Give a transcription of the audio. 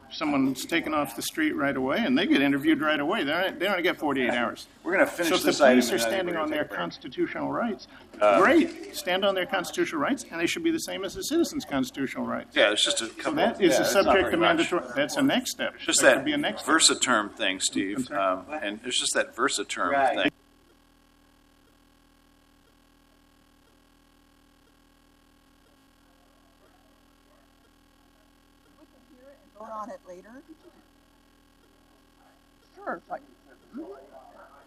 someone's taken off the street right away, and they get interviewed right away. They don't get 48 hours. We're going to finish So if the this item. police are and I think standing we're on gonna their take a break. constitutional rights, great. Stand on their constitutional rights, and they should be the same as the citizens' constitutional rights. Yeah, it's just a So couple. that is yeah, a it's not subject very to much. mandatory. That's a next step. It's just That that could be a next step. versaterm thing, Steve, sorry? and it's just that versaterm Right. thing. We can hear it and vote on it later. Sure.